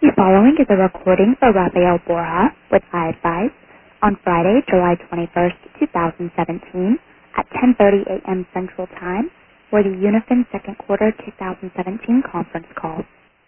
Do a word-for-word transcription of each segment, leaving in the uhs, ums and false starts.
The following is a recording for Rafael Borja with iAdvise on Friday, July twenty-first, twenty seventeen at ten thirty a.m. Central Time for the Unifin Second Quarter twenty seventeen conference call.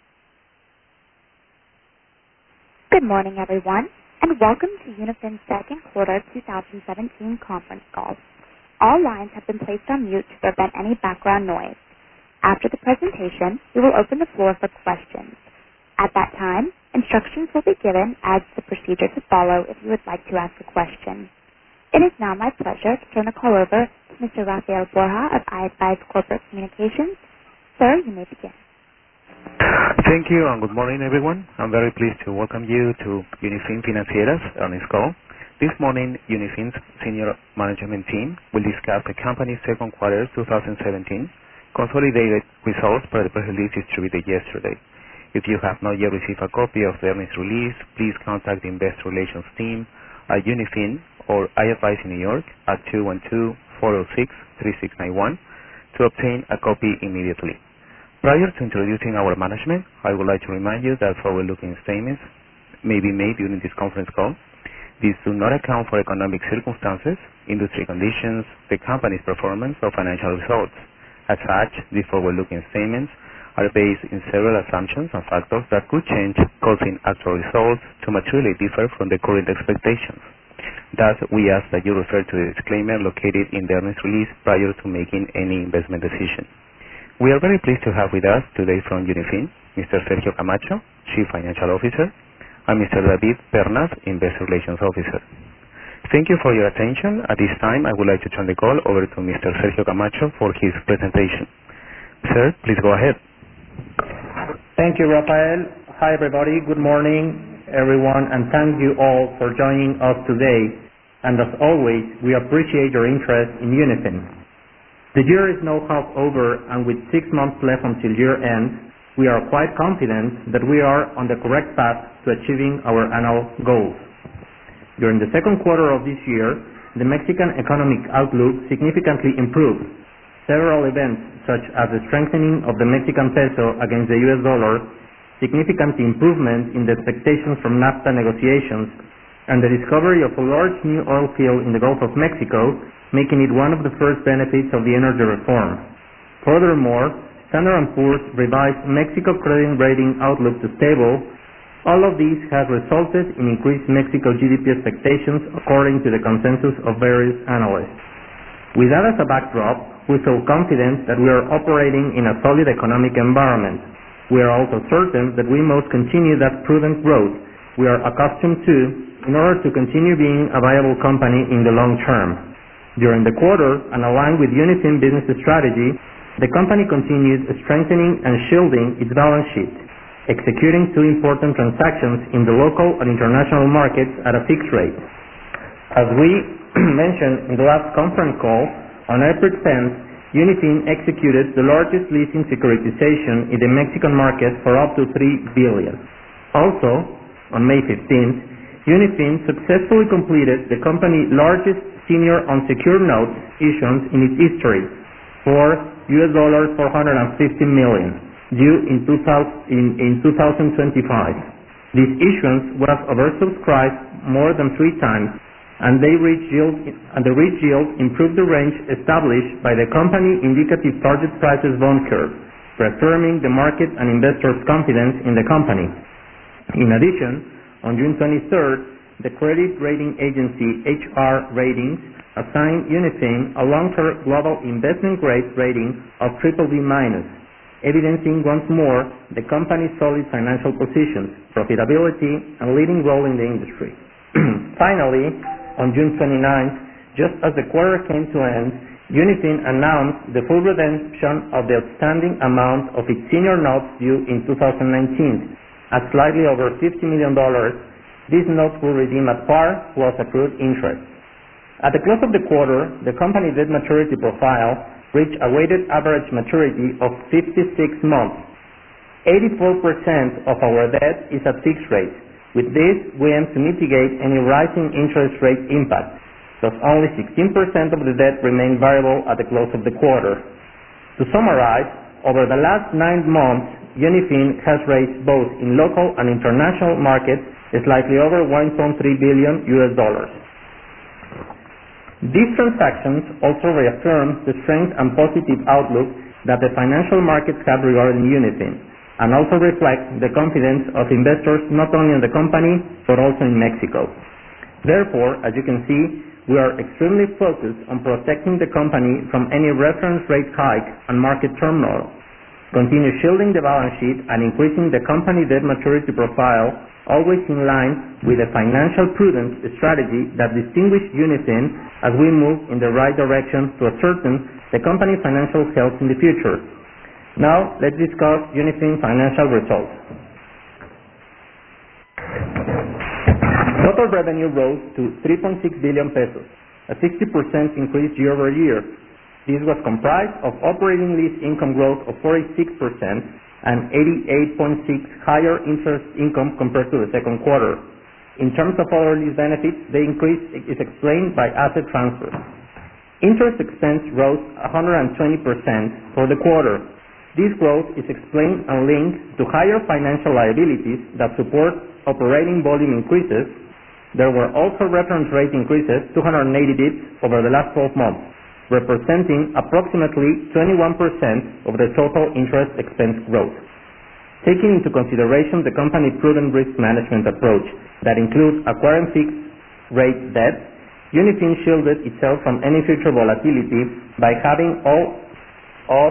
Good morning, everyone, and welcome to Unifin's Second Quarter twenty seventeen conference call. All lines have been placed on mute to prevent any background noise. After the presentation, we will open the floor for questions. At that time, instructions will be given as to the procedure to follow if you would like to ask a question. It is now my pleasure to turn the call over to Mister Rafael Borja of iAdvise Corporate Communications. Sir, you may begin. Thank you and good morning, everyone. I'm very pleased to welcome you to Unifin Financieras earnings call. This morning, Unifin's senior management team will discuss the company's second quarter twenty seventeen consolidated results per the press release distributed yesterday. If you have not yet received a copy of the earnings release, please contact the Investor Relations team at Unifin or iAdvise in New York at two one two, four zero six, three six nine one to obtain a copy immediately. Prior to introducing our management, I would like to remind you that forward-looking statements may be made during this conference call. These do not account for economic circumstances, industry conditions, the company's performance, or financial results. As such, these forward-looking statements are based in several assumptions and factors that could change, causing actual results to materially differ from the current expectations. Thus, we ask that you refer to the disclaimer located in the earnings release prior to making any investment decision. We are very pleased to have with us today from Unifin, Mister Sergio Camacho, Chief Financial Officer, and Mister David Pernas, Investor Relations Officer. Thank you for your attention. At this time, I would like to turn the call over to Mister Sergio Camacho for his presentation. Sir, please go ahead. Thank you, Rafael. Hi, everybody. Good morning, everyone, and thank you all for joining us today. And as always, we appreciate your interest in Unifin. The year is now half over, and with six months left until year end, we are quite confident that we are on the correct path to achieving our annual goals. During the second quarter of this year, the Mexican economic outlook significantly improved. Several events, such as the strengthening of the Mexican peso against the U S dollar, significant improvement in the expectations from NAFTA negotiations, and the discovery of a large new oil field in the Gulf of Mexico, making it one of the first benefits of the energy reform. Furthermore, Standard and Poor's revised Mexico credit rating outlook to stable. All of these have resulted in increased Mexico G D P expectations according to the consensus of various analysts. With that as a backdrop, we feel confident that we are operating in a solid economic environment. We are also certain that we must continue that prudent growth we are accustomed to in order to continue being a viable company in the long term. During the quarter, and aligned with Unifin business strategy, the company continued strengthening and shielding its balance sheet, executing two important transactions in the local and international markets at a fixed rate. As we mentioned in the last conference call, on April tenth, Unifin executed the largest leasing securitization in the Mexican market for up to three billion dollars. Also, on May fifteenth, Unifin successfully completed the company's largest senior unsecured notes issuance in its history for U S dollars four hundred fifty million dollars due in, two thousand, in, in two thousand twenty-five. This issuance was oversubscribed more than three times, and they reached yield, and the reach yield improved the range established by the company indicative target prices bond curve, reaffirming the market and investors' confidence in the company. In addition, on June twenty-third, the credit rating agency H R Ratings assigned Unifin a long-term global investment grade rating of triple B minus, evidencing once more the company's solid financial positions, profitability, and leading role in the industry. Finally, on June twenty-ninth, just as the quarter came to end, Unifin announced the full redemption of the outstanding amount of its senior notes due in two thousand nineteen at slightly over fifty million dollars. These notes will redeem at par plus accrued interest. At the close of the quarter, the company debt maturity profile reached a weighted average maturity of fifty-six months. eighty-four percent of our debt is at fixed rate. With this, we aim to mitigate any rising interest rate impact. Thus, only sixteen percent of the debt remained variable at the close of the quarter. To summarize, over the last nine months, Unifin has raised both in local and international markets slightly over one point three billion U S dollars. These transactions also reaffirm the strength and positive outlook that the financial markets have regarding Unifin, and also reflect the confidence of investors not only in the company but also in Mexico. Therefore, as you can see, we are extremely focused on protecting the company from any reference rate hike and market turmoil, continue shielding the balance sheet and increasing the company debt maturity profile, always in line with the financial prudence strategy that distinguishes Unifin as we move in the right direction to ascertain the company's financial health in the future. Now, let's discuss Unifin financial results. Total revenue rose to three point six billion pesos, a sixty percent increase year over year. This was comprised of operating lease income growth of forty-six percent and eighty-eight point six percent higher interest income compared to the second quarter. In terms of other lease benefits, the increase is explained by asset transfers. Interest expense rose one hundred twenty percent for the quarter. This growth is explained and linked to higher financial liabilities that support operating volume increases. There were also reference rate increases, two hundred eighty basis points over the last twelve months, representing approximately twenty-one percent of the total interest expense growth. Taking into consideration the company's prudent risk management approach that includes acquiring fixed rate debt, Unifin shielded itself from any future volatility by having all of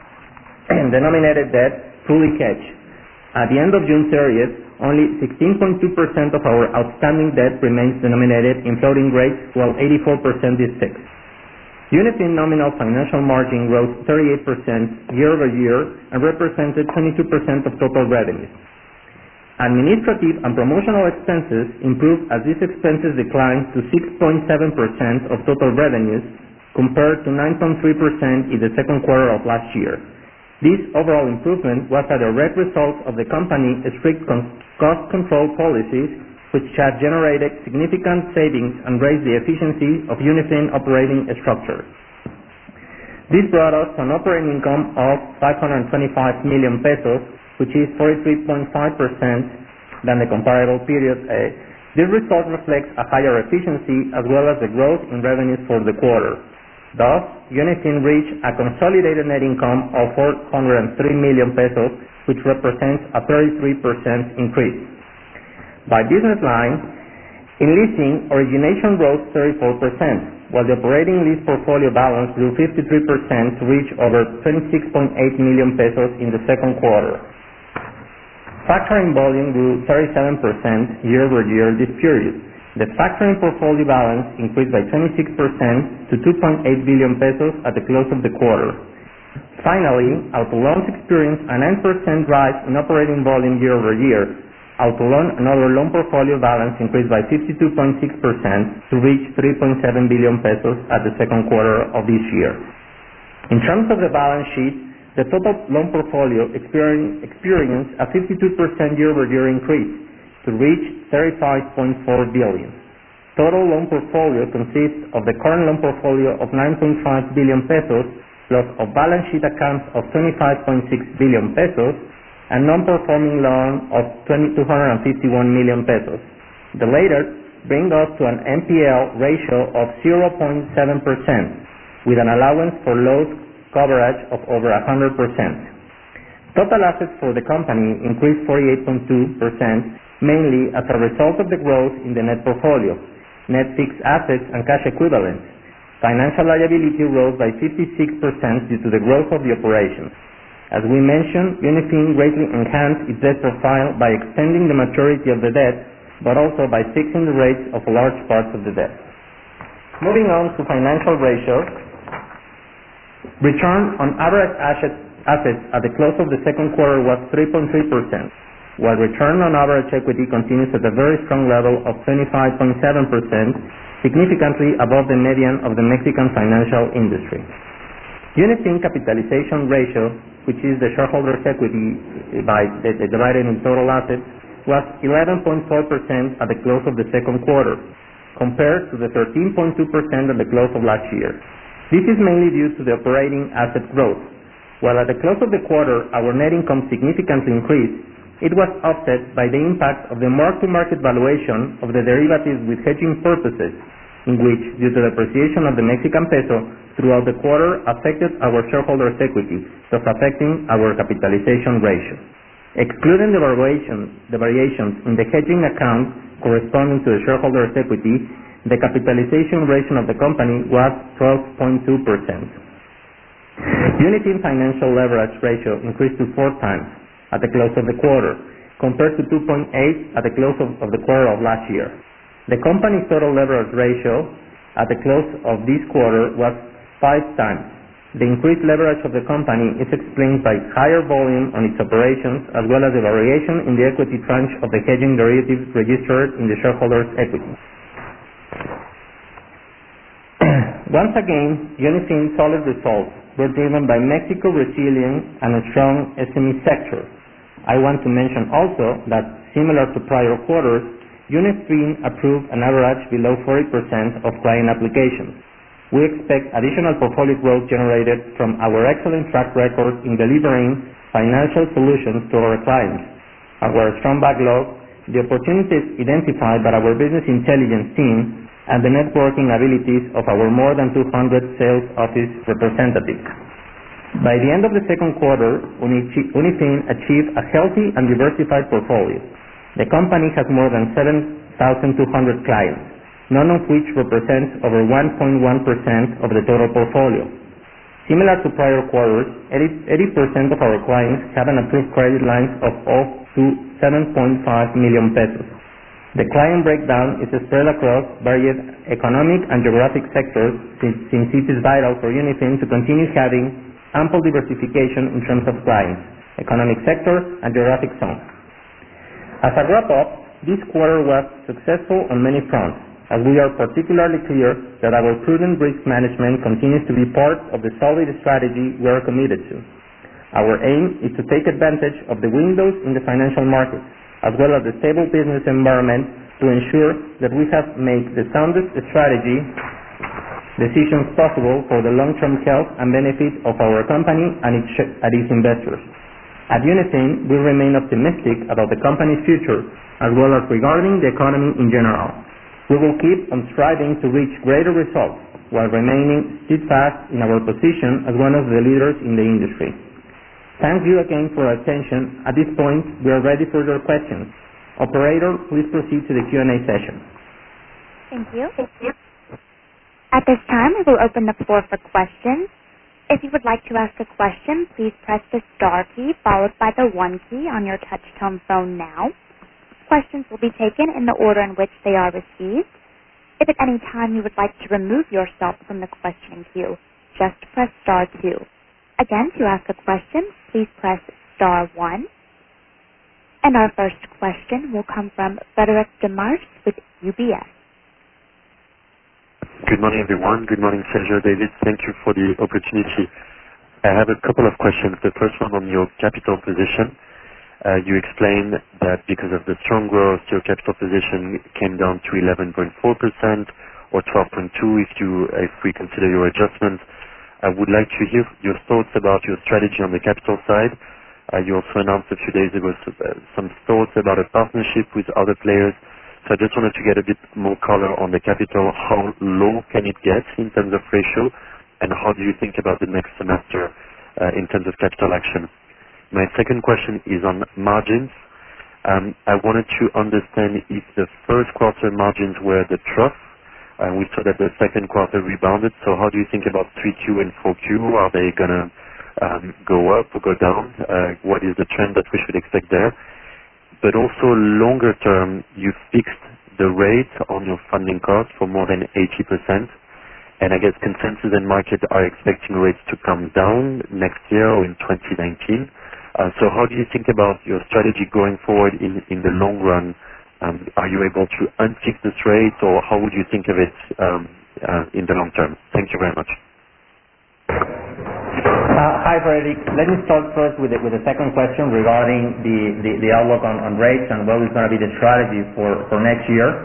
denominated debt fully hedged. At the end of June thirtieth, only sixteen point two percent of our outstanding debt remains denominated in floating rates, while eighty-four percent is fixed. Unifin nominal financial margin rose thirty-eight percent year over year and represented twenty-two percent of total revenues. Administrative and promotional expenses improved as these expenses declined to six point seven percent of total revenues compared to nine point three percent in the second quarter of last year. This overall improvement was a direct result of the company's strict cost control policies, which have generated significant savings and raised the efficiency of Unifin operating structure. This brought us to an operating income of five hundred twenty-five million pesos, which is forty-three point five percent than the comparable period. Uh, this result reflects a higher efficiency as well as the growth in revenues for the quarter. Thus, Unifin reached a consolidated net income of four hundred three million pesos, which represents a thirty-three percent increase. By business line, in leasing, origination rose thirty-four percent, while the operating lease portfolio balance grew fifty-three percent to reach over twenty-six point eight million pesos in the second quarter. Factoring volume grew thirty-seven percent year over year this period. The factoring portfolio balance increased by twenty-six percent to two point eight billion pesos at the close of the quarter. Finally, auto loans experienced a nine percent rise in operating volume year over year. Auto loan and other loan portfolio balance increased by fifty-two point six percent to reach three point seven billion pesos at the second quarter of this year. In terms of the balance sheet, the total loan portfolio experienced a fifty-two percent year-over-year increase to reach thirty-five point four billion. Total loan portfolio consists of the current loan portfolio of nine point five billion pesos plus of balance sheet accounts of twenty-five point six billion pesos and non-performing loan of two hundred fifty-one million pesos. The latter bring us to an N P L ratio of zero point seven percent with an allowance for loss coverage of over one hundred percent. Total assets for the company increased forty-eight point two percent, mainly as a result of the growth in the net portfolio, net fixed assets and cash equivalents. Financial liability rose by fifty-six percent due to the growth of the operations. As we mentioned, Unifin greatly enhanced its debt profile by extending the maturity of the debt, but also by fixing the rates of large parts of the debt. Moving on to financial ratios, return on average asset, assets at the close of the second quarter was three point three percent, while return on average equity continues at a very strong level of twenty-five point seven percent, significantly above the median of the Mexican financial industry. Unifin capitalization ratio, which is the shareholders' equity by, uh, divided in total assets, was eleven point four percent at the close of the second quarter, compared to the thirteen point two percent at the close of last year. This is mainly due to the operating asset growth. While at the close of the quarter our net income significantly increased, it was offset by the impact of the mark-to-market valuation of the derivatives with hedging purposes, in which, due to the appreciation of the Mexican peso throughout the quarter, affected our shareholders' equity, thus affecting our capitalization ratio. Excluding the variations, the variations in the hedging account corresponding to the shareholders' equity, the capitalization ratio of the company was twelve point two percent. Unifin financial leverage ratio increased to four times at the close of the quarter, compared to two point eight at the close of, of the quarter of last year. The company's total leverage ratio at the close of this quarter was five times. The increased leverage of the company is explained by higher volume on its operations, as well as the variation in the equity tranche of the hedging derivatives registered in the shareholders' equity. Once again, Unifin's solid results were driven by Mexico's resilience and a strong S M E sector. I want to mention also that, similar to prior quarters, Unifin approved an average below forty percent of client applications. We expect additional portfolio growth generated from our excellent track record in delivering financial solutions to our clients. Our strong backlog, the opportunities identified by our business intelligence team, and the networking abilities of our more than two hundred sales office representatives. By the end of the second quarter, Unifin achieved a healthy and diversified portfolio. The company has more than seven thousand two hundred clients, none of which represents over one point one percent of the total portfolio. Similar to prior quarters, eighty percent of our clients have an approved credit lines of up to seven point five million pesos. The client breakdown is spread across various economic and geographic sectors, since, since it is vital for Unifin to continue having ample diversification in terms of clients, economic sector, and geographic zone. As a wrap-up, this quarter was successful on many fronts, as we are particularly clear that our prudent risk management continues to be part of the solid strategy we are committed to. Our aim is to take advantage of the windows in the financial markets, as well as the stable business environment, to ensure that we have made the soundest strategy decisions possible for the long-term health and benefit of our company and its, and its investors. At Unifin, we remain optimistic about the company's future, as well as regarding the economy in general. We will keep on striving to reach greater results, while remaining steadfast in our position as one of the leaders in the industry. Thank you again for your attention. At this point, we are ready for your questions. Operator, please proceed to the Q and A session. Thank you. At this time, we will open the floor for questions. If you would like to ask a question, please press the star key followed by the one key on your touch-tone phone now. Questions will be taken in the order in which they are received. If at any time you would like to remove yourself from the questioning queue, just press star two. Again, to ask a question, please press star one. And our first question will come from Frederic Demars with U B S. Good morning, everyone. Good morning, Sergio, David. Thank you for the opportunity. I have a couple of questions. The first one on your capital position. Uh, you explained that because of the strong growth, your capital position came down to eleven point four percent or twelve point two if you if we consider your adjustments. I would like to hear your thoughts about your strategy on the capital side. Uh, you also announced a few days ago some thoughts about a partnership with other players. So I just wanted to get a bit more color on the capital. How low can it get in terms of ratio, and how do you think about the next semester uh, in terms of capital action? My second question is on margins. Um, I wanted to understand if the first quarter margins were the trough. Uh, we saw that the second quarter rebounded. So how do you think about three Q and four Q? Are they going to um, go up or go down? Uh, what is the trend that we should expect there? But also longer term, you fixed the rate on your funding costs for more than eighty percent. And I guess consensus and market are expecting rates to come down next year or in twenty nineteen. Uh, so how do you think about your strategy going forward in, in the long run? Um, are you able to unfix this rate, or how would you think of it um, uh, in the long term? Thank you very much. Uh, hi, Frederic. Let me start first with the, with the second question regarding the, the, the outlook on, on rates and what is going to be the strategy for, for next year.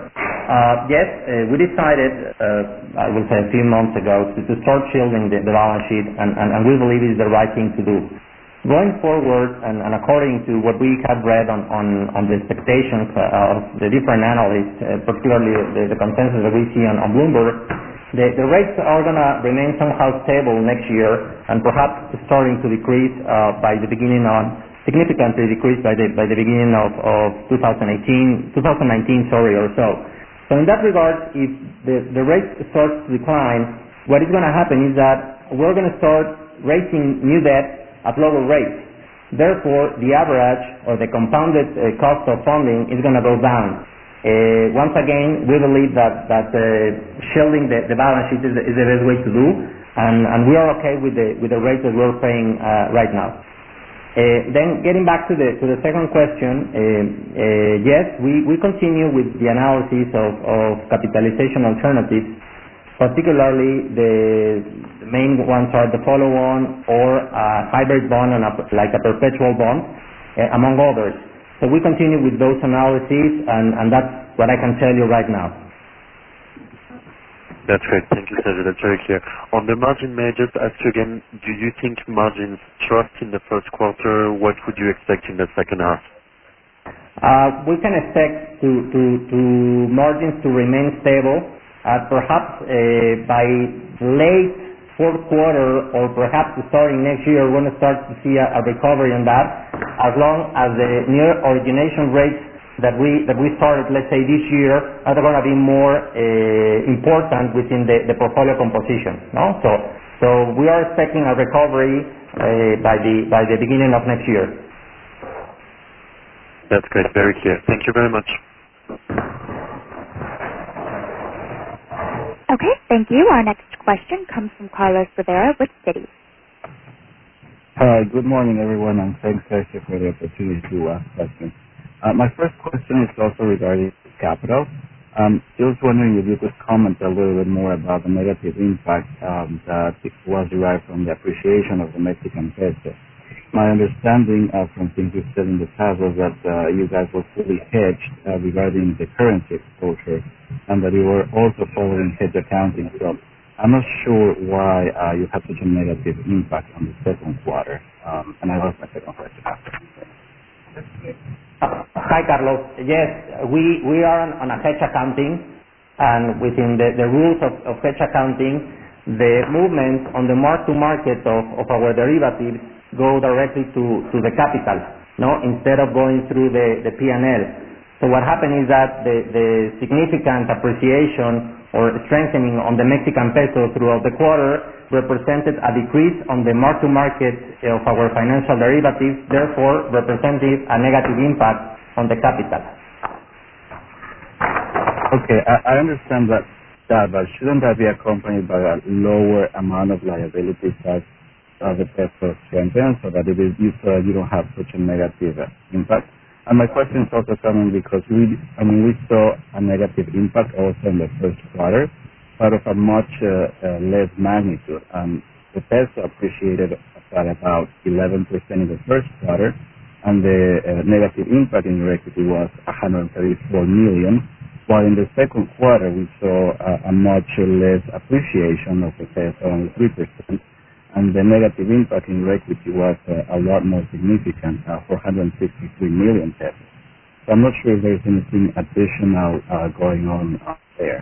uh, yes, uh, we decided, uh, I will say a few months ago, to, to start shielding the, the balance sheet, and, and, and we believe it's the right thing to do. Going forward, and, and according to what we have read on, on, on the expectations uh, of the different analysts, uh, particularly the, the consensus that we see on, on Bloomberg, the, the rates are going to remain somehow stable next year, and perhaps starting to decrease uh, by the beginning on, significantly decrease by the, by the beginning of, of twenty eighteen, twenty nineteen, sorry, or so. So in that regard, if the, the rate starts to decline, what is going to happen is that we're going to start raising new debt at lower rates. Therefore, the average or the compounded uh, cost of funding is going to go down. Uh, once again, we believe that, that uh, shielding the, the balance sheet is the, is the best way to do, and, and we are okay with the, with the rate that we're paying uh, right now. Uh, then getting back to the, to the second question, uh, uh, yes, we, we continue with the analysis of, of capitalization alternatives, particularly the, the main ones are the follow-on or a hybrid bond and a, like a perpetual bond, uh, among others. So we continue with those analyses, and, and that's what I can tell you right now. That's great. Thank you, Sergio. That's very clear. On the margin, may I just ask you again, do you think margins troughed in the first quarter? What would you expect in the second half? Uh, we can expect to, to, to margins to remain stable. Uh, perhaps uh, by late fourth quarter or perhaps starting next year, we're going to start to see a, a recovery in that, as long as the new origination rates that we that we started, let's say, this year, are going to be more uh, important within the, the portfolio composition. No, so so we are expecting a recovery uh, by the by the beginning of next year. That's great, very clear. Thank you very much. Okay, thank you. Our next question comes from Carlos Rivera with Citi. Hi, good morning, everyone, and thanks, Sergio, for the opportunity to ask questions. Uh, my first question is also regarding capital. Um, just wondering if you could comment a little bit more about the negative impact um, that was derived from the appreciation of the Mexican peso. My understanding uh, from things you've said in the past was that uh, you guys were fully hedged uh, regarding the currency exposure, and that you were also following hedge accounting. So I'm not sure why uh, you have such a negative impact on the second quarter. Um, and I lost my second question after. Uh, hi, Carlos. Yes, we, we are on, on a hedge accounting, and within the, the rules of, of hedge accounting, the movements on the mark-to-market of, of our derivatives go directly to, to the capital, no, instead of going through the, the P and L. So what happened is that the, the significant appreciation or strengthening on the Mexican peso throughout the quarter represented a decrease on the mark-to-market of our financial derivatives, therefore represented a negative impact on the capital. Okay, I, I understand that, that, but shouldn't that be accompanied by a lower amount of liabilities as uh, the peso strengthens, so that it is, you, uh, you don't have such a negative uh, impact? And my question is also coming because we, I mean, we saw a negative impact also in the first quarter, but of a much uh, uh, less magnitude. Um, the peso appreciated by about eleven percent in the first quarter, and the uh, negative impact in your equity was one hundred thirty-four million, while in the second quarter we saw uh, a much less appreciation of the peso, only three percent. And the negative impact in your equity was uh, a lot more significant, uh, four hundred sixty-three million pesos. So I'm not sure if there's anything additional uh, going on uh, there.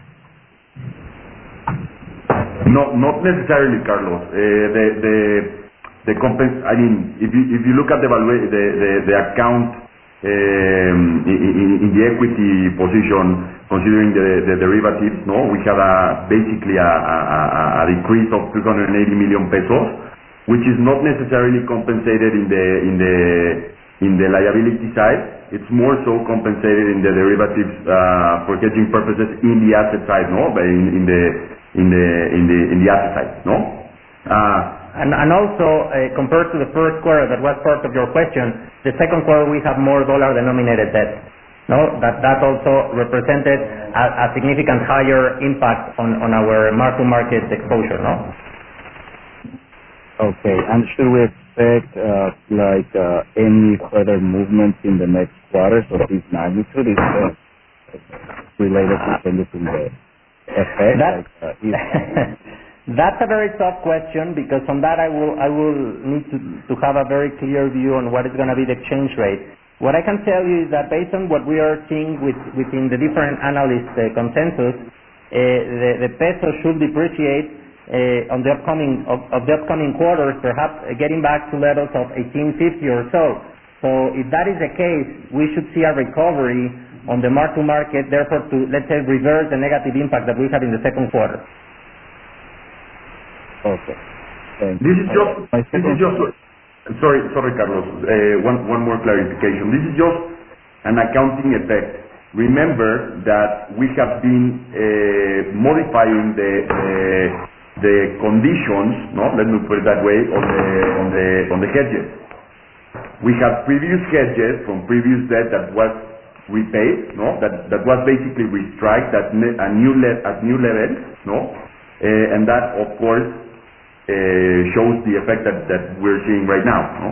No, not necessarily, Carlos. Uh, the the the compens- I mean, if you if you look at the valua- the, the the account um, in, in, in the equity position, considering the, the derivatives, no, we have a basically a, a, a decrease of three hundred eighty million pesos, which is not necessarily compensated in the in the in the liability side. It's more so compensated in the derivatives uh, for hedging purposes in the asset side, no, but in, in the in the in the in the asset side, no. Uh, And, and also, uh, compared to the first quarter, that was part of your question, the second quarter we have more dollar-denominated debt. No, that that also represented a, a significant higher impact on, on our mark-to-market exposure. No. Okay, and should we expect uh, like uh, any further movement in the next quarters of this magnitude? Is, uh, related to changes in the effect? That's, like, uh, if, that's a very tough question, because on that I will I will need to, to have a very clear view on what is going to be the exchange rate. What I can tell you is that based on what we are seeing with, within the different analyst uh, consensus, uh, the, the peso should depreciate uh, on the upcoming of, of the upcoming quarters, perhaps uh, getting back to levels of eighteen fifty or so. So if that is the case, we should see a recovery on the mark-to-market, therefore to, let's say, reverse the negative impact that we had in the second quarter. okay. Thank This you. is just, Uh, my this is second- just, sorry, sorry, Carlos. Uh, one, one more clarification. This is just an accounting effect. Remember that we have been uh, modifying the, the the conditions, no, let me put it that way, on the on the on the hedges. We have previous hedges from previous debt that was repaid, no, that that was basically restriked at ne- a new le- at new levels, no, uh, and that of course uh, shows the effect that, that we're seeing right now, no.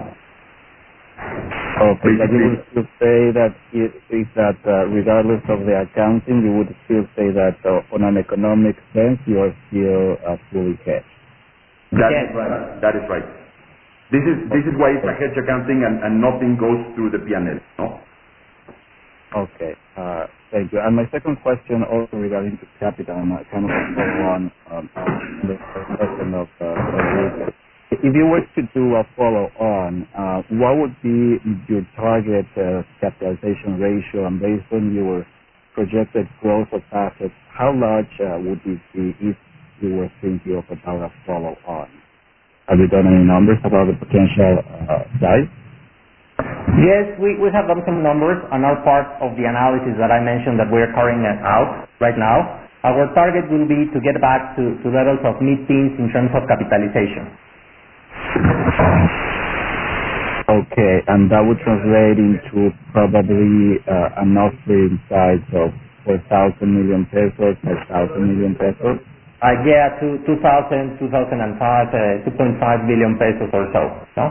Okay, but you would still say that it, is that uh, regardless of the accounting, you would still say that uh, on an economic sense you are still uh, fully hedged. That Yes. is right. That is right. This is this is why it's a hedge accounting and, and nothing goes through the P and L, no? Okay, uh, thank you. And my second question also regarding to capital, and I kind of follow on um, the question of uh, Rodrigo. If you were to do a follow-on, uh, what would be your target uh, capitalization ratio, and based on your projected growth of assets, how large uh, would it be if you were thinking of about a follow-on? Have you done any numbers about the potential uh, size? Yes, we, we have done some numbers and are part of the analysis that I mentioned that we're carrying out right now. Our target will be to get back to, to levels of mid-teens in terms of capitalization. Okay, and that would translate into probably uh, an offering size of four thousand million pesos, five thousand million pesos. Uh, yeah, to two thousand, two thousand five, uh, two point five billion pesos or so. No?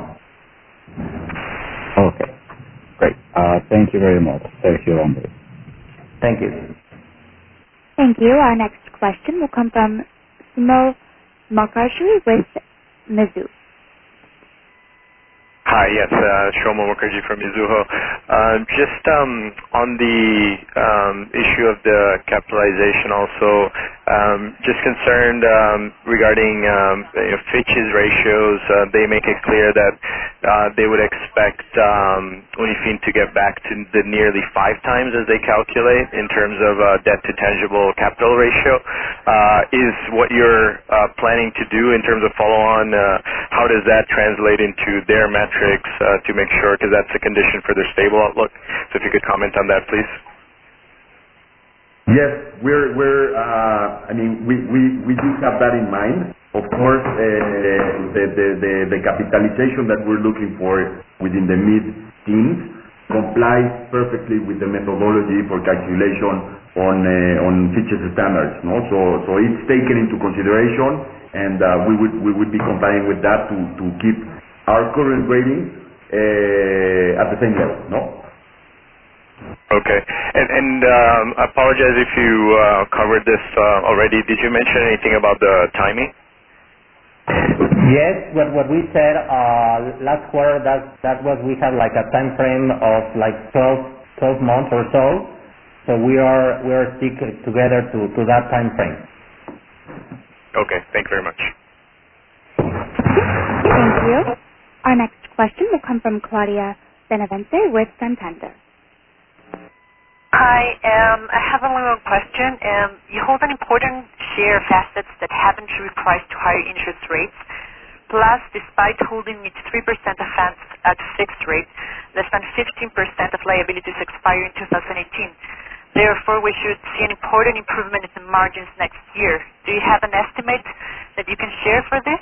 Okay, great. Uh, thank you very much. Thank you, Andre. Thank you. Thank you. Our next question will come from Sumo Mukherjee with Mizuho. Hi, yes, uh, Shomo Mukherjee from Mizuho. Uh, just um, on the um, issue of the capitalization also, um, just concerned um, regarding um, you know, Fitch's ratios. Uh, they make it clear that uh, they would expect um, Unifin to get back to the nearly five times as they calculate in terms of uh, debt to tangible capital ratio. Uh, is what you're uh, planning to do in terms of follow-on, uh, how does that translate into their metrics? Uh, to make sure, because that's a condition for their stable outlook. So if you could comment on that, please. Yes, we're we're. Uh, I mean, we, we, we do have that in mind. Of course, uh, the, the the the capitalization that we're looking for within the mid-teens complies perfectly with the methodology for calculation on uh, on Fitch's standards. No, so so it's taken into consideration, and uh, we would we would be complying with that to to keep our current rating uh, at the same level, no? Okay. And, and um, I apologize if you uh, covered this uh, already. Did you mention anything about the timing? Yes, what, what we said uh, last quarter, that, that was we had like a time frame of like twelve, twelve months or so. So we are we are stick together to, to that time frame. Okay, thank you very much. Thank you. Our next question will come from Claudia Benavente with Santander. Hi, um, I have a little question. Um, you hold an important share of assets that haven't repriced to higher interest rates. Plus, despite holding its three percent of funds at fixed rate, less than fifteen percent of liabilities expire in two thousand eighteen. Therefore, we should see an important improvement in the margins next year. Do you have an estimate that you can share for this?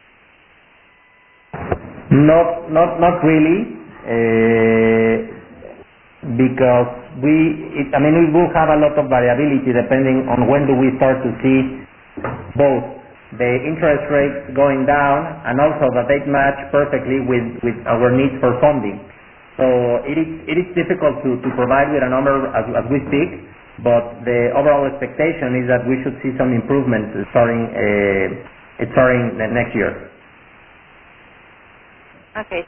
Not, not, not really, uh, because we, it, I mean, we will have a lot of variability depending on when do we start to see both the interest rates going down and also that they match perfectly with, with our needs for funding. So it is, it is difficult to, to provide with a number as, as we speak, but the overall expectation is that we should see some improvement starting uh, starting the next year. Okay.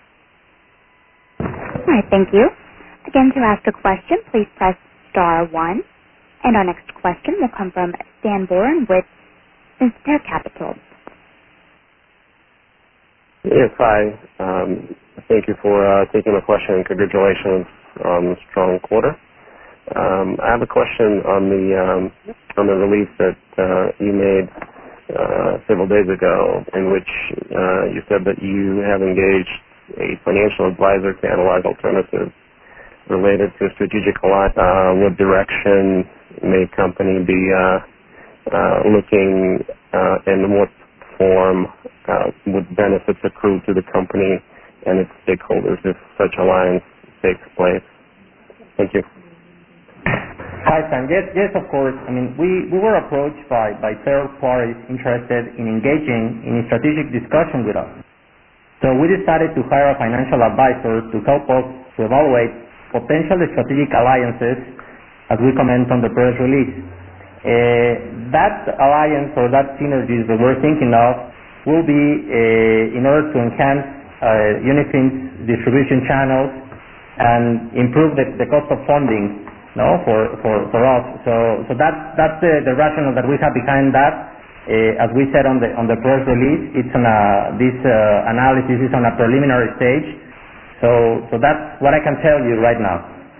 All right, thank you. Again, to ask a question, please press star one. And our next question will come from Stan Bourne with Sincere Capital. Yes, hi. Um, thank you for uh, taking my question, and congratulations on the strong quarter. Um, I have a question on the um, on the release that uh, you made uh, several days ago, in which uh, you said that you have engaged a financial advisor to analyze alternatives related to strategic alliance. Uh, what direction may company be uh, uh, looking, uh, and what form uh, would benefits accrue to the company and its stakeholders if such alliance takes place? Thank you. Hi, Sam. Yes, yes, of course. I mean, we, we were approached by, by third parties interested in engaging in a strategic discussion with us. So we decided to hire a financial advisor to help us to evaluate potential strategic alliances, as we comment on the press release. Uh, that alliance or that synergies that we're thinking of will be uh, in order to enhance uh, Unifin's distribution channels and improve the, the cost of funding, no, for, for, for us. So, so that, that's the, the rationale that we have behind that. Uh, as we said on the on the press release, it's on a, this uh, analysis is on a preliminary stage. So, so that's what I can tell you right now.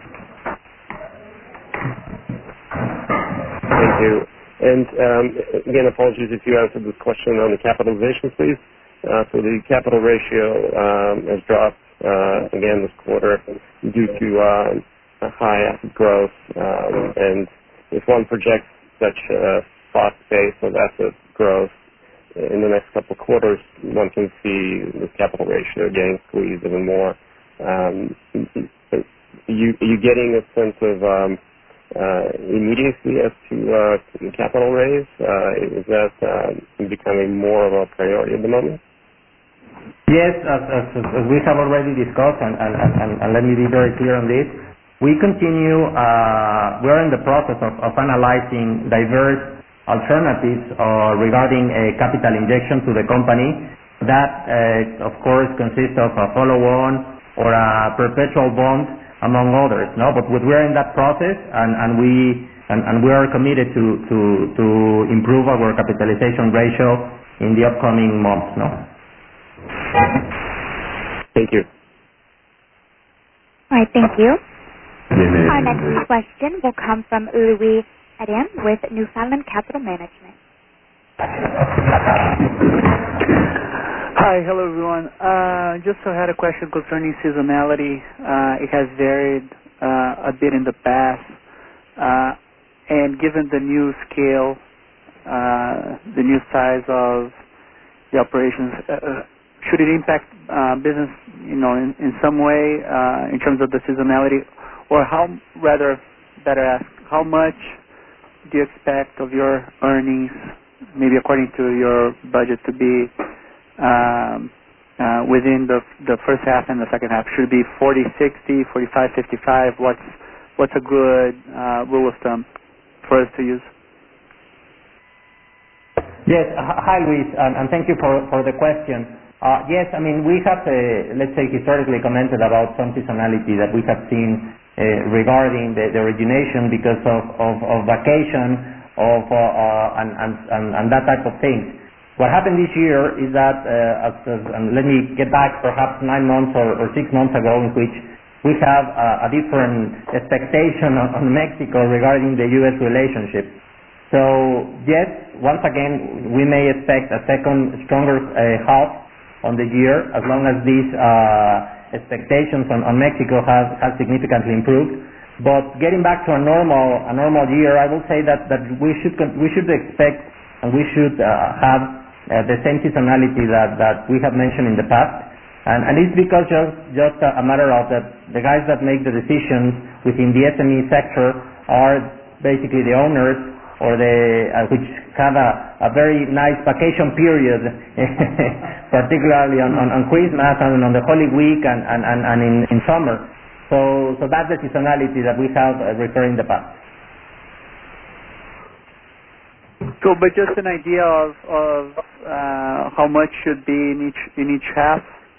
Thank you. And um, again, apologies if you answered this question on the capitalization, please. Uh, so the capital ratio um, has dropped uh, again this quarter due to uh, a high asset growth. Um, and if one projects such a fast pace of asset growth in the next couple of quarters, one can see the capital ratio getting squeezed even more. Um, are you, are you getting a sense of um, uh, immediacy as to uh, the capital raise? Uh, is that uh, becoming more of a priority at the moment? Yes, as, as, as we have already discussed, and, and, and, and let me be very clear on this, we continue, uh, we're in the process of, of analyzing diverse alternatives uh, regarding a capital injection to the company. That, uh, of course, consists of a follow-on or a perpetual bond, among others. No, but we're in that process, and, and we and, and we are committed to, to to improve our capitalization ratio in the upcoming months. No. Thank you. All right, thank you. Our next question will come from Louis Adam with Newfoundland Capital Management. Hi, hello everyone. Uh, just I had a question concerning seasonality. Uh, it has varied uh, a bit in the past, uh, and given the new scale, uh, the new size of the operations, uh, should it impact uh, business, you know, in, in some way uh, in terms of the seasonality, or how, rather, better ask, how much do you expect of your earnings, maybe according to your budget, to be Um, uh, within the the first half and the second half? Should it be forty sixty, forty-five fifty-five? What's what's a good uh, rule of thumb for us to use? Yes, hi Luis, and, and thank you for, for the question. Uh, yes, I mean, we have, uh, let's say, historically commented about some seasonality that we have seen uh, regarding the, the origination because of, of, of vacation of, uh, uh, and, and, and, and that type of things. What happened this year is that, uh, as, as, and let me get back perhaps nine months or, or six months ago, in which we have uh, a different expectation on, on Mexico regarding the U S relationship. So yes, once again, we may expect a second stronger uh, half on the year, as long as these uh, expectations on, on Mexico have, have significantly improved. But getting back to a normal a normal year, I will say that, that we should we should expect and we should uh, have Uh, the same seasonality that, that we have mentioned in the past, and, and it's because just just a, a matter of that the guys that make the decisions within the S M E sector are basically the owners, or the uh, which have a, a very nice vacation period, particularly on, on, on Christmas and on the Holy Week and, and, and, and in, in summer. So so that's the seasonality that we have uh, referred in the past. So, but just an idea of, of uh, how much should be in each in each half?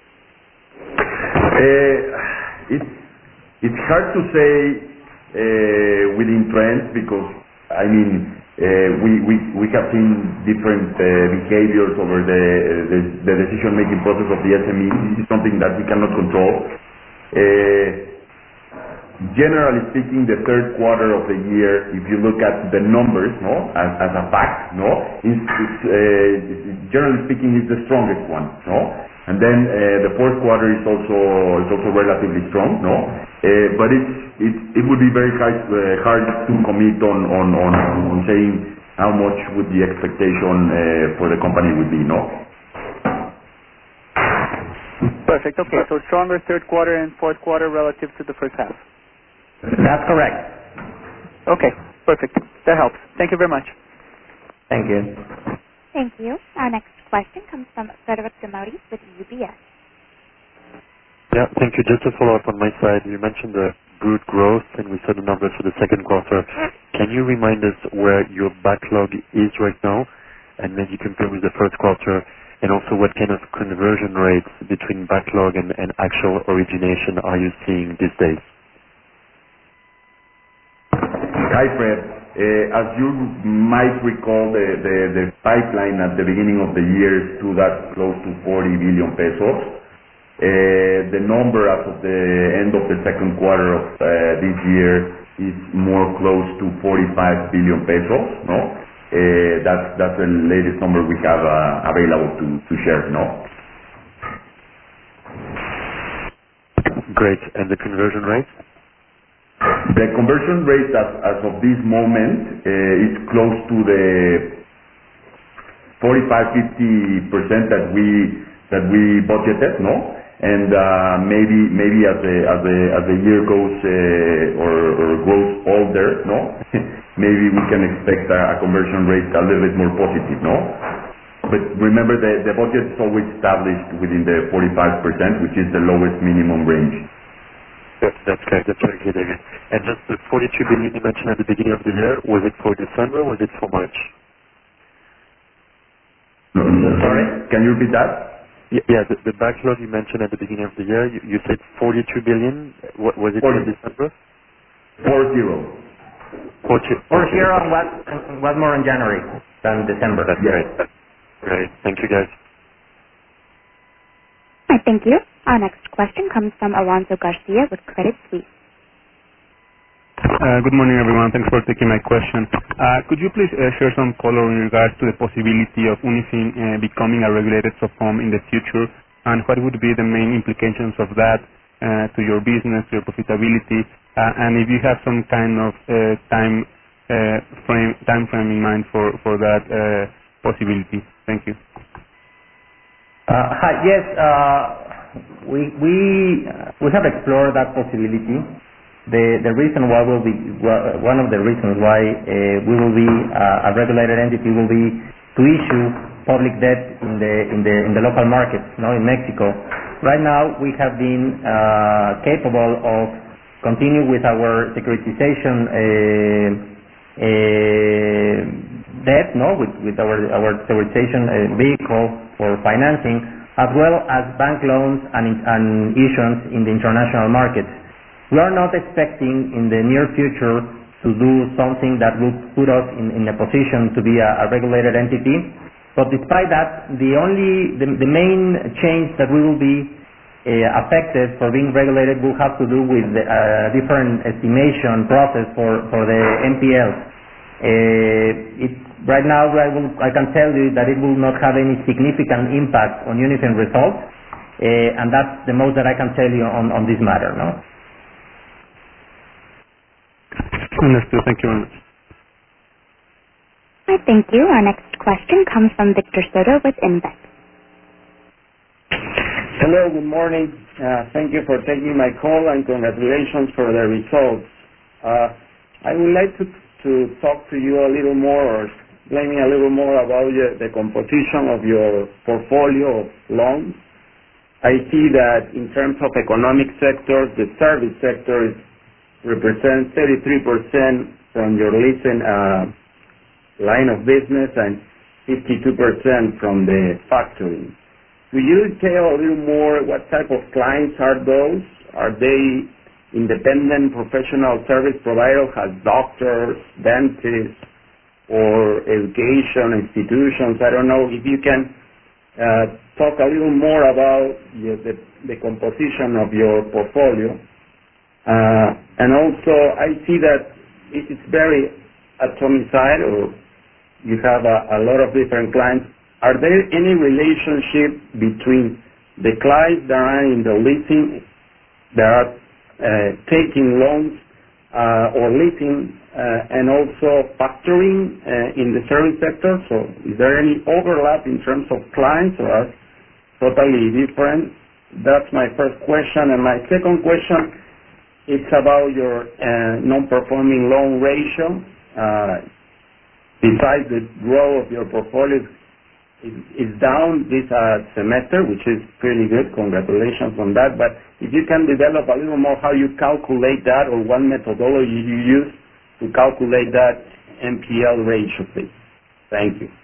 Uh, it's it's hard to say uh, within trends because I mean uh, we, we we have seen different uh, behaviors over the the, the decision making process of the S M E. This is something that we cannot control. Uh, Generally speaking, the third quarter of the year, if you look at the numbers, no, as, as a fact, no, is, is uh, generally speaking, is the strongest one, no, and then uh, the fourth quarter is also is also relatively strong, no, uh, but it's it it would be very hard uh, hard to commit on on on, on saying how much would the expectation uh, for the company would be, no. Perfect. Okay, so stronger third quarter and fourth quarter relative to the first half. That's correct. Okay, perfect. That helps. Thank you very much. Thank you. Thank you. Our next question comes from Frederick Demotis with U B S. Yeah, thank you. Just to follow up on my side, you mentioned the good growth, and we saw the numbers for the second quarter. Can you remind us where your backlog is right now, and maybe compare with the first quarter, and also what kind of conversion rates between backlog and, and actual origination are you seeing these days? Hi, Fred. Uh, as you might recall, the, the, the pipeline at the beginning of the year stood at close to forty billion pesos. Uh, the number as of the end of the second quarter of uh, this year is more close to forty-five billion pesos. No, uh, that's that's the latest number we have uh, available to, to share. No. Great. And the conversion rate? The conversion rate as, as of this moment uh, is close to the forty-five to fifty percent that we that we budgeted, no? And uh, maybe maybe as the as the as the year goes uh, or, or grows older, no? Maybe we can expect a, a conversion rate a little bit more positive, no? But remember, the the budget is always established within the forty-five percent, which is the lowest minimum range. That's correct. That's very clear, David. And just the forty-two billion you mentioned at the beginning of the year, was it for December or was it for March? No, no, sorry, can you repeat that? Yeah, yeah the, the backlog you mentioned at the beginning of the year, you, you said forty-two billion. What, was it for December? Four zero. Four, two, Four zero and what, what more in January than December. That's yes. great. Great. Thank you, guys. All right, thank you. Our next question comes from Alonso Garcia with Credit Suisse. Uh, good morning, everyone. Thanks for taking my question. Uh, could you please uh, share some color in regards to the possibility of Unifin uh, becoming a regulated subfirm in the future, and what would be the main implications of that uh, to your business, your profitability, uh, and if you have some kind of uh, time uh, frame time frame in mind for for that uh, possibility? Thank you. Uh, hi, yes, uh, we we uh, we have explored that possibility. The the reason why will be well, one of the reasons why uh, we will be uh, a regulated entity will be to issue public debt in the in the in the local markets, no, in Mexico. Right now, we have been uh, capable of continue with our securitization uh, uh, debt, no, with with our our securitization uh, vehicle for financing, as well as bank loans and, and issuance in the international markets. We are not expecting in the near future to do something that will put us in, in a position to be a, a regulated entity. But despite that, the only the, the main change that we will be uh, affected for being regulated will have to do with a uh, different estimation process for, for the N P Ls. Uh, it, right now, I, will, I can tell you that it will not have any significant impact on Unifin results, uh, and that's the most that I can tell you on, on this matter. No? Understood. Thank you very much. All right, thank you. Our next question comes from Victor Soto with Invest. Hello, good morning. Uh, thank you for taking my call and congratulations for the results. Uh, I would like to to talk to you a little more or explain me a little more about the, the composition of your portfolio of loans. I see that in terms of economic sectors, the service sector is, represents thirty-three percent from your listen, uh, line of business and fifty-two percent from the factoring. Could you tell a little more what type of clients are those? Are they independent professional service providers, as doctors, dentists, or education institutions? I don't know if you can uh, talk a little more about the, the, the composition of your portfolio. Uh, and also, I see that it is very atomized, or you have a, a lot of different clients. Are there any relationship between the clients that are in the leasing, that are uh, taking loans uh, or leasing, uh, and also factoring uh, in the service sector? So is there any overlap in terms of clients, or are totally different? That's my first question. And my second question is about your uh, non-performing loan ratio. Uh, besides the growth of your portfolio, is down this uh, semester, which is pretty good. Congratulations on that. But if you can develop a little more how you calculate that, or what methodology you use to calculate that N P L ratio, please. Thank you.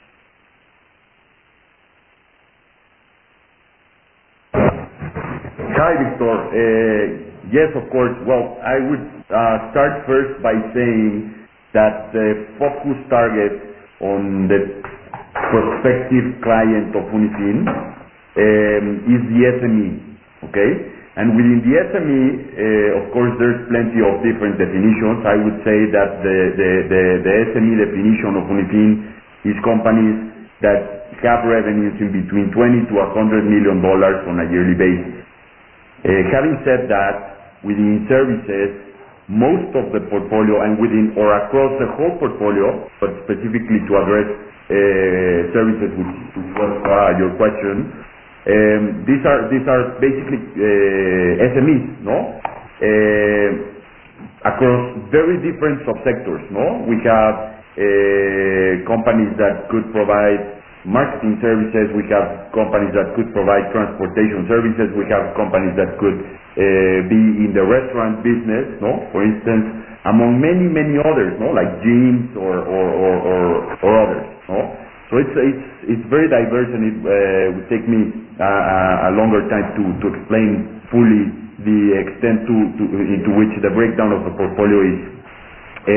Hi, Victor. Uh, yes, of course. Well, I would uh, start first by saying that the focus target on the prospective client of Unifin um, is the S M E, okay? And within the S M E, uh, of course, there's plenty of different definitions. I would say that the, the, the, the S M E definition of Unifin is companies that have revenues in between twenty to one hundred million dollars on a yearly basis. Uh, having said that, within services, most of the portfolio, and within or across the whole portfolio, but specifically to address Uh, services, which, which was uh, your question. Um, these are these are basically uh, S M Es, no? Uh, across very different subsectors, no? We have uh, companies that could provide marketing services. We have companies that could provide transportation services. We have companies that could uh, be in the restaurant business, no? For instance, among many, many others, no, like gyms or or, or, or, or others, no. So it's it's it's very diverse, and it uh, would take me uh, a longer time to, to explain fully the extent to, to into which the breakdown of the portfolio is. Uh,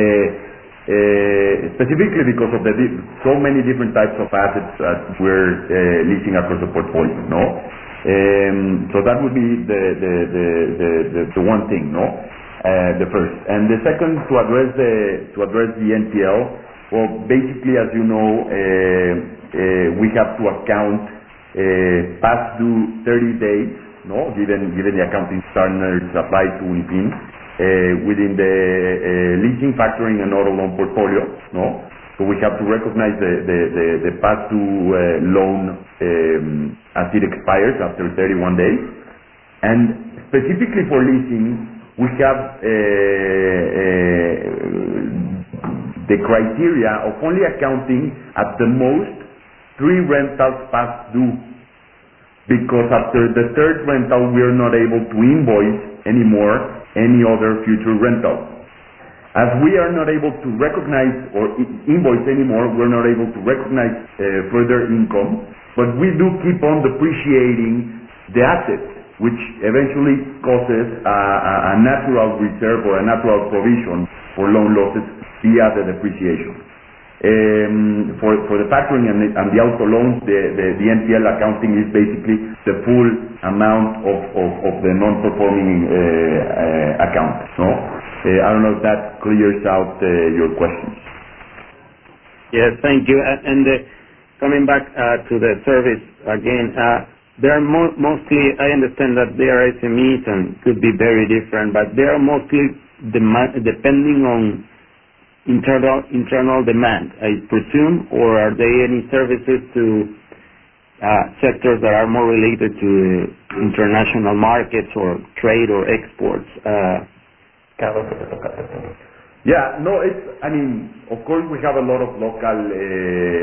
uh, specifically because of the di so many different types of assets that we're uh, leasing across the portfolio, no. Um, so that would be the the the the, the, the one thing, no. Uh, the first. And the second, to address the to address the N P L, well, basically, as you know, uh, uh, we have to account uh, past due thirty days, no, given given the accounting standards applied to Unifin, uh, within the uh, leasing, factoring, and auto loan portfolio, no. So we have to recognize the the the, the past due uh, loan um, as it expires after thirty-one days, and specifically for leasing, we have uh, uh, the criteria of only accounting at the most three rentals past due, because after the third rental we are not able to invoice anymore any other future rental. As we are not able to recognize or invoice anymore, we're not able to recognize uh, further income, but we do keep on depreciating the assets, which eventually causes a, a, a natural reserve or a natural provision for loan losses via the depreciation. Um, for, for the factoring and the, and the auto loans, the, the, the N P L accounting is basically the full amount of, of, of the non-performing uh, uh, account. No? Uh, I don't know if that clears out uh, your questions. Yes, thank you. And, and uh, coming back uh, to the service again, uh, They are mo mostly, I understand that they are S M Es and could be very different, but they are mostly depending on internal internal demand, I presume, or are they any services to uh, sectors that are more related to international markets or trade or exports? Uh, Yeah, no, it's, I mean, of course we have a lot of local,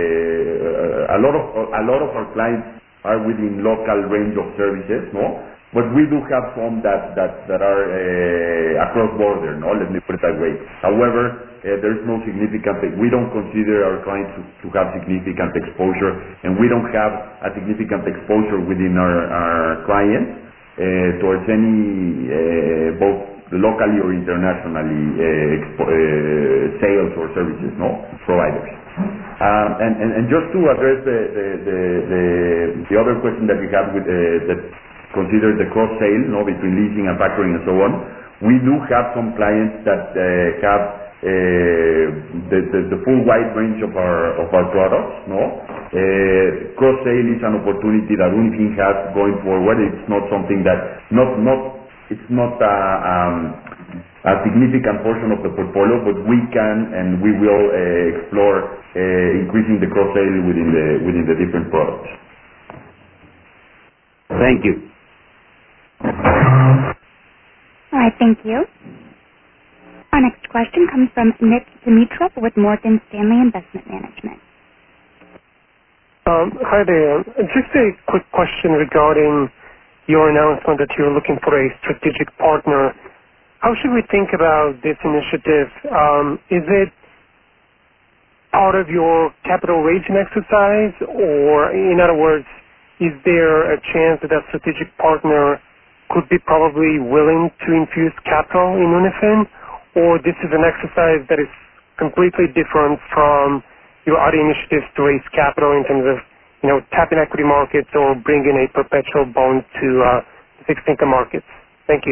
uh, a lot of, a lot of our clients are within local range of services, no? but we do have some that that that are uh, across border. No, let me put it that way. However, uh, there is no significant. We don't consider our clients to, to have significant exposure, and we don't have a significant exposure within our, our clients uh, towards any uh, both locally or internationally uh, expo- uh, sales or services, no providers. Um, and, and, and just to address the the, the, the, the other question that we have with uh, that consider the cross sale, no, between leasing and factoring and so on, we do have some clients that uh, have uh, the, the the full wide range of our of our products, no. Uh, cross sale is an opportunity that Unifin has going forward. It's not something that not not it's not a, um, a significant portion of the portfolio, but we can and we will uh, explore uh, increasing the cross sale within the within the different products. Thank you. All right, thank you. Our next question comes from Nick Dimitrov with Morgan Stanley Investment Management. Um, hi there. Just a quick question regarding your announcement that you're looking for a strategic partner. How should we think about this initiative? Um, is it part of your capital raising exercise, or in other words, is there a chance that that strategic partner could be probably willing to infuse capital in Unifin, or this is an exercise that is completely different from your other initiatives to raise capital in terms of, you know, tapping equity markets or bringing a perpetual bond to uh, fixed income markets? Thank you.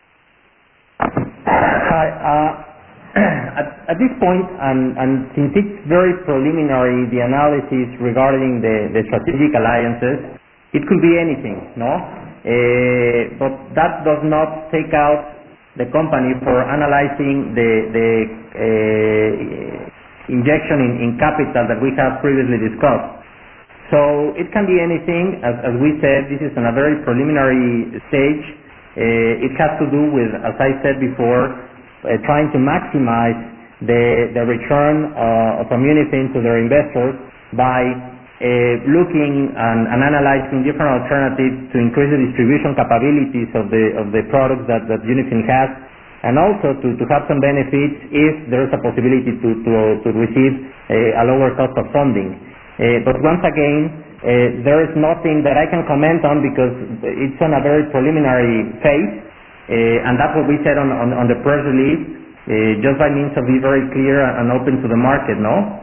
Hi. Uh, at, at this point, and, and since it's very preliminary, the analysis regarding the, the strategic alliances, it could be anything, no? Uh, but that does not take out the company for analyzing the, the uh, injection in, in capital that we have previously discussed. So it can be anything. As, as we said, this is in a very preliminary stage. Uh, it has to do with, as I said before, uh, trying to maximize the, the return uh, from Unifin to their investors by uh, looking and, and analyzing different alternatives to increase the distribution capabilities of the of the products that, that Unifin has, and also to, to have some benefits if there is a possibility to, to, to receive a, a lower cost of funding. Uh, but once again, uh, there is nothing that I can comment on because it's on a very preliminary phase, uh, and that's what we said on, on, on the press release, uh, just by means of being very clear and open to the market, no?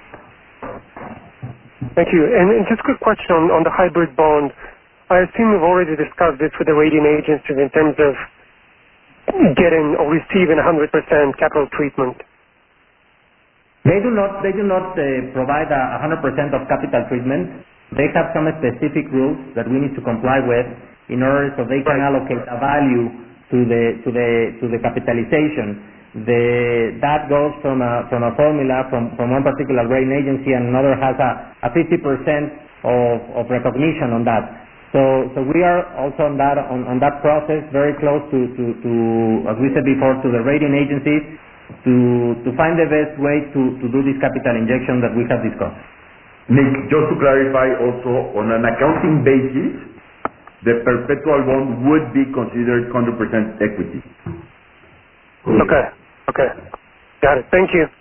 Thank you. And, and just a quick question on, on the hybrid bond. I assume we've already discussed this with the rating agencies in terms of getting or receiving one hundred percent capital treatment. They do not. They do not uh, provide a one hundred percent of capital treatment. They have some specific rules that we need to comply with in order so they can allocate a value to the to the to the capitalization. The that goes from a from a formula from, from one particular rating agency, and another has a, a fifty percent of, of recognition on that. So so we are also on that on, on that process, very close to, to, to as we said before, to the rating agencies to to find the best way to, to do this capital injection that we have discussed. Nick, just to clarify also, on an accounting basis, the perpetual bond would be considered one hundred percent equity. Okay. Okay. Got it. Thank you.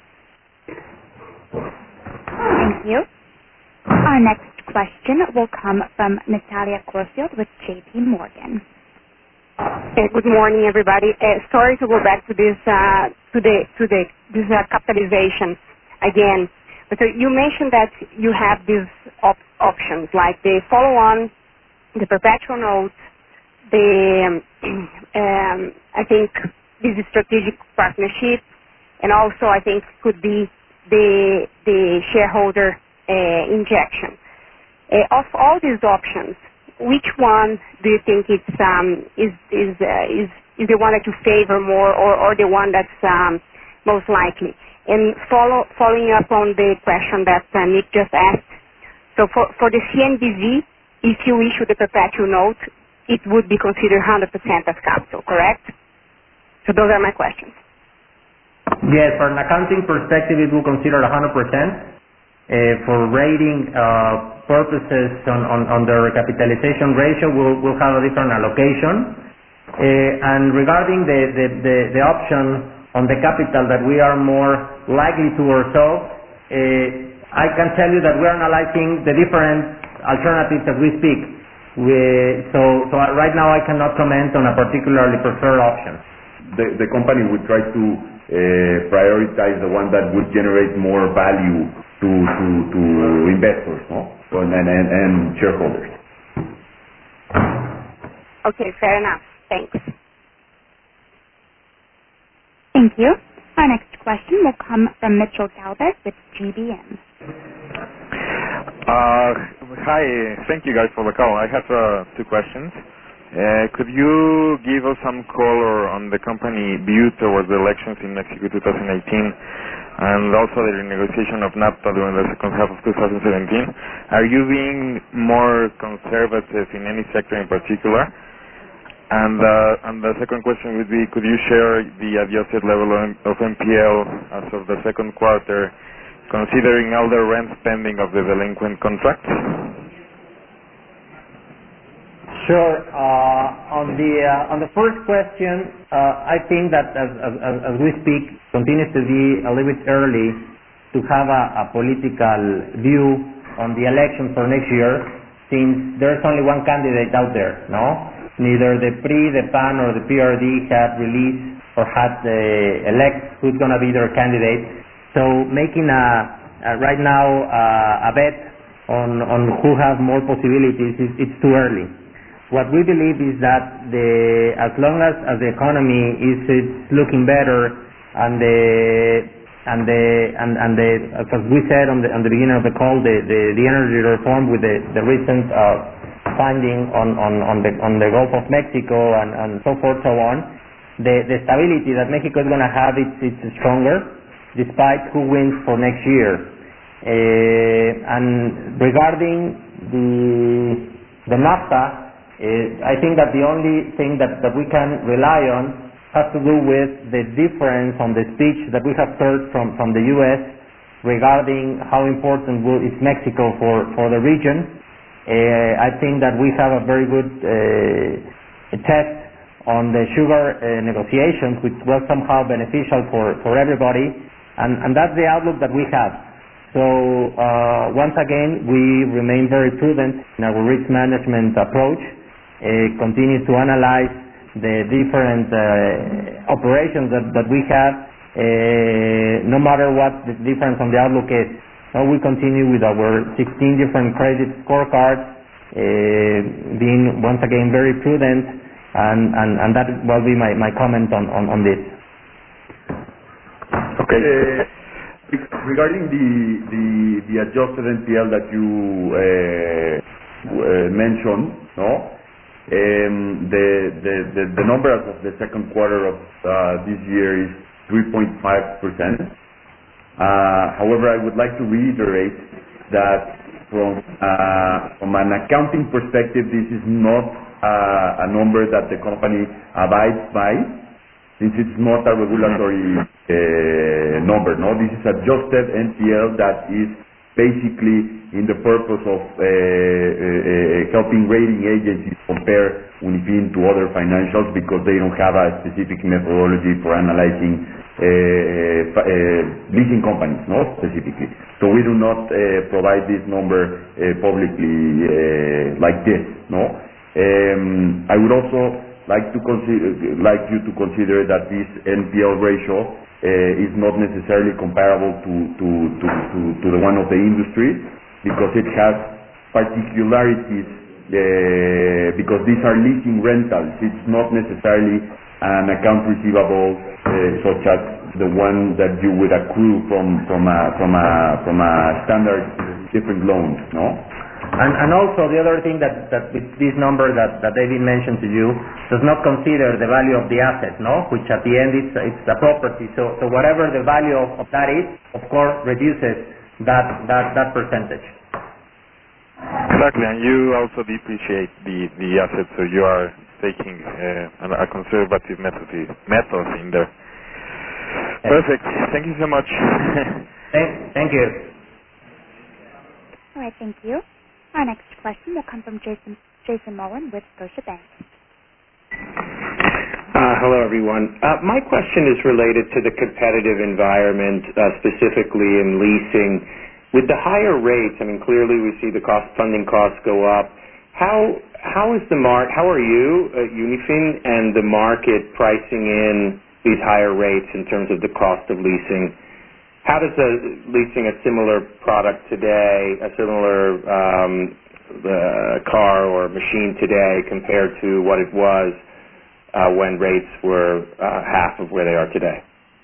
Thank you. Our next question will come from Natalia Corfield with J P Morgan. Uh, good morning, everybody. Uh, sorry to go back to this uh, to the to the this uh, capitalization again. But so you mentioned that you have these op- options like the follow-on, the perpetual notes, the um, um, I think this strategic partnership, and also I think could be the the shareholder uh, injection. Uh, of all these options, which one do you think it's um, is is uh, is is the one that you favor more, or, or the one that's um, most likely? And follow following up on the question that uh, Nick just asked. So for for the C N B V, if you issue the perpetual note, it would be considered one hundred percent as capital, correct? So those are my questions. Yes, from an accounting perspective, it will consider one hundred percent. Uh, for rating uh, purposes on, on, on the recapitalization ratio, we'll, we'll have a different allocation. Uh, and regarding the, the, the, the option on the capital that we are more likely to ourselves, uh, I can tell you that we're analyzing the different alternatives as we speak. We, so, so right now I cannot comment on a particularly preferred option. The, the company would try to uh, prioritize the one that would generate more value to, to, to investors, no? and, and, and shareholders. Okay, fair enough. Thanks. Thank you. Our next question will come from Mitchell Galvez with G B M. Uh, hi, thank you guys for the call. I have uh, two questions. Uh, could you give us some color on the company view towards the elections in Mexico twenty eighteen and also the renegotiation of NAFTA during the second half of two thousand seventeen? Are you being more conservative in any sector in particular? And, uh, and the second question would be, could you share the adjusted level of M P L as of the second quarter, considering all the rent spending of the delinquent contracts? Sure. Uh, on the uh, on the first question, uh, I think that as, as, as we speak, continues to be a little bit early to have a, a political view on the election for next year, since there's only one candidate out there, no? Neither the P R I, the P A N, or the P R D had released or had uh, elect who's going to be their candidate. So making a, a right now uh, a bet on on who have more possibilities is it's too early. What we believe is that the as long as, as the economy is it's looking better and the and the and, and the as we said on the on the beginning of the call, the, the, the energy reform with the the recent uh, funding on, on, on the on the Gulf of Mexico and, and so forth so on, the the stability that Mexico is going to have it's it's stronger despite who wins for next year. Uh, and regarding the the NAFTA, uh, I think that the only thing that, that we can rely on has to do with the difference on the speech that we have heard from, from the U S regarding how important will, is Mexico for, for the region. Uh, I think that we have a very good uh, test on the sugar uh, negotiations, which was somehow beneficial for, for everybody, and, and that's the outlook that we have. So uh, once again, we remain very prudent in our risk management approach, uh, continue to analyze the different uh, operations that, that we have, uh, no matter what the difference on the outlook is. So we continue with our sixteen different credit scorecards, uh, being once again very prudent, and, and, and that will be my, my comment on, on, on this. Okay. Uh, regarding the, the, the adjusted N P L that you uh, uh, mentioned, no? Um, the, the, the, the number as of the second quarter of uh, this year is three point five percent. Uh, however, I would like to reiterate that from, uh, from an accounting perspective, this is not uh, a number that the company abides by, since it's not a regulatory uh, number. No, this is adjusted N P L that is basically in the purpose of uh, uh, uh, helping rating agencies compare Unifin to other financials, because they don't have a specific methodology for analyzing uh, uh, leasing companies, no, specifically. So we do not uh, provide this number uh, publicly uh, like this, no. Um, I would also like to consider, like you to consider that this N P L ratio uh, is not necessarily comparable to, to, to, to, to the one of the industry, because it has particularities, uh, because these are leasing rentals. It's not necessarily an account receivable uh, such as the one that you would accrue from, from, a, from, a, from a standard different loan, no? And, and also the other thing that, that with this number that, that David mentioned to you does not consider the value of the asset, no? Which at the end it's, it's the property. So, so whatever the value of, of that is, of course, reduces that, that, that percentage. Exactly, and you also depreciate the, the asset, so you are taking uh, a conservative method, method in there. Yes. Perfect. Thank you so much. thank, thank you. All right, thank you. Our next question will come from Jason Jason Mullen with Scotiabank. Uh, hello, everyone. Uh, my question is related to the competitive environment, uh, specifically in leasing. With the higher rates, I mean, clearly we see the cost funding costs go up. How how is the mar- How are you, uh, Unifin, and the market pricing in these higher rates in terms of the cost of leasing? How does a, leasing a similar product today, a similar um, uh, car or machine today, compared to what it was uh, when rates were uh, half of where they are today?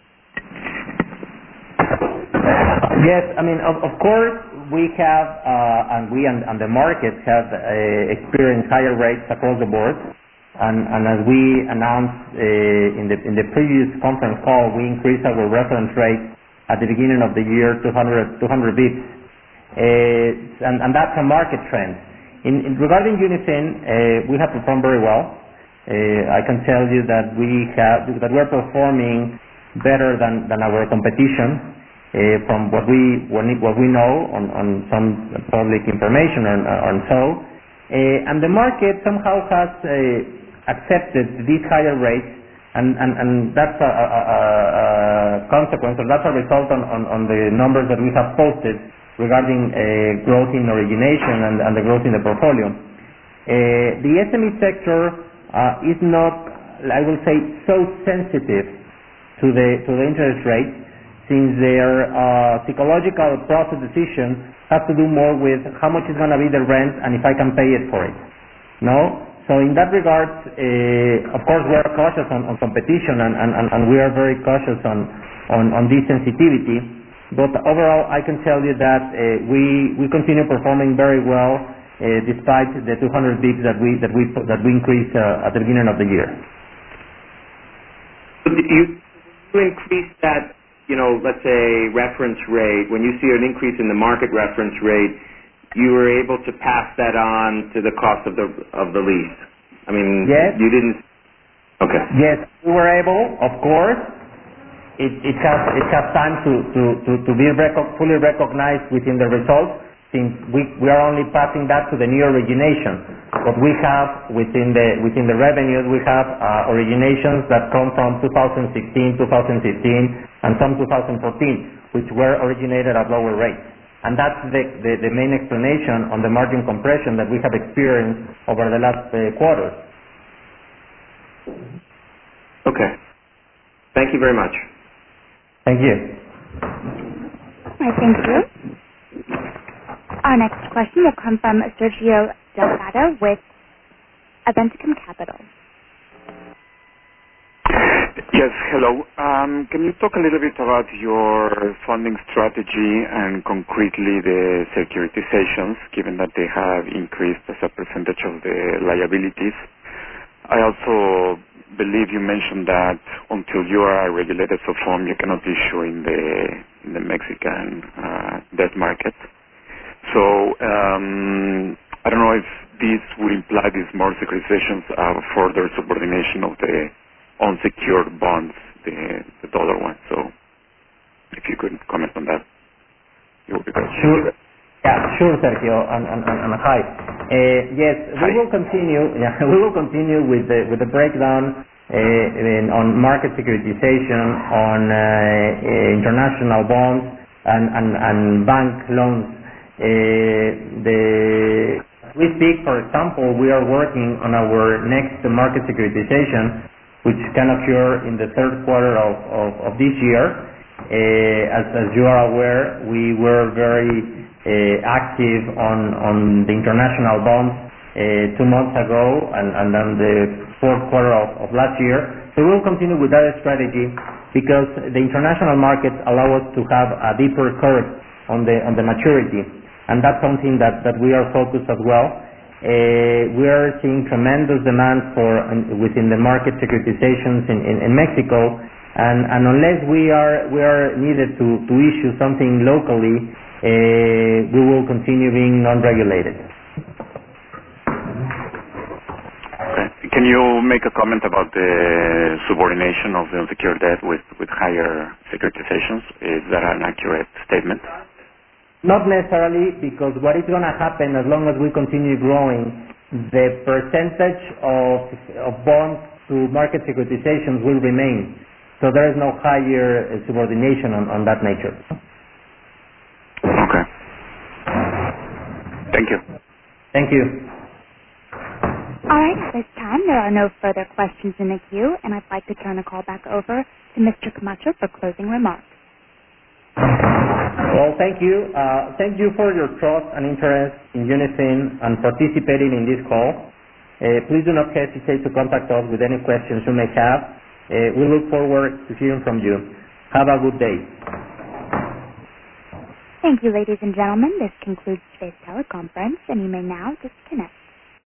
Yes, I mean, of, of course, we have, uh, and we and, and the markets have uh, experienced higher rates across the board. And, and as we announced uh, in the in the previous conference call, we increased our reference rate at the beginning of the year two hundred, two hundred bips, uh, and, and that's a market trend. In, in regarding Unifin, uh, we have performed very well. Uh, I can tell you that we have that we're performing better than, than our competition uh, from what we what we know on, on some public information and, and so. Uh, and the market somehow has uh, accepted these higher rates, and, and, and that's a, a, a, a consequence, or that's a result on, on, on the numbers that we have posted regarding uh, growth in origination and, and the growth in the portfolio. Uh, the S M E sector uh, is not, I will say, so sensitive to the to the interest rate, since their uh, psychological process decision has to do more with how much is going to be the rent and if I can pay it for it. No? So in that regard, uh, of course, we are cautious on, on competition, and, and, and we are very cautious on, on, on this sensitivity. But overall, I can tell you that uh, we we continue performing very well uh, despite the two hundred bips that we that we that we increased uh, at the beginning of the year. So you, you increase that, you know, let's say reference rate. When you see an increase in the market reference rate, you were able to pass that on to the cost of the of the lease. I mean, yes. You didn't. Okay. Yes, we were able, of course. It, it has it has time to to to, to be reco- fully recognized within the results, since we we are only passing that to the new origination. What we have within the within the revenues, we have uh, originations that come from two thousand sixteen, two thousand fifteen, and some two thousand fourteen, which were originated at lower rates. And that's the, the, the main explanation on the margin compression that we have experienced over the last uh, quarters. Okay. Thank you very much. Thank you. Right, thank you. Our next question will come from Sergio Delgado with Aventicum Capital. Yes, hello. Um, can you talk a little bit about your funding strategy and concretely the securitizations, given that they have increased as a percentage of the liabilities? I also believe you mentioned that until you are a regulated SOFOM, you cannot issue in the in the Mexican uh, debt market. So um, I don't know if this would imply these more securitizations are further subordination of the unsecured bonds, the, the dollar one. So if you could comment on that, it would be great. Sure. Yeah, sure, Sergio, and, and, and, and hi. Uh, yes, hi. we will continue. Yeah, we will continue with the with the breakdown uh, in, on market securitization, on uh, uh, international bonds, and, and, and bank loans. Uh, the we speak, for example, we are working on our next market securitization, which can occur in the third quarter of, of, of this year. Uh, as, as you are aware, we were very uh, active on, on the international bonds uh, two months ago, and, and then the fourth quarter of, of last year. So we will continue with that strategy, because the international markets allow us to have a deeper curve on the on the maturity, and that's something that, that we are focused as well. Uh, we are seeing tremendous demand for um, within the market securitizations in, in, in Mexico, and, and unless we are we are needed to, to issue something locally, uh, we will continue being non-regulated. Okay. Can you make a comment about the subordination of the unsecured debt with, with higher securitizations? Is that an accurate statement? Not necessarily, because what is going to happen as long as we continue growing, the percentage of, of bonds to market securitizations will remain. So there is no higher uh, subordination on, on that nature. Okay. Thank you. Thank you. All right, at this time, there are no further questions in the queue, and I'd like to turn the call back over to Mister Camacho for closing remarks. Well, thank you. Uh, thank you for your trust and interest in Unifin and participating in this call. Uh, please do not hesitate to contact us with any questions you may have. Uh, we look forward to hearing from you. Have a good day. Thank you, ladies and gentlemen. This concludes today's teleconference, and you may now disconnect.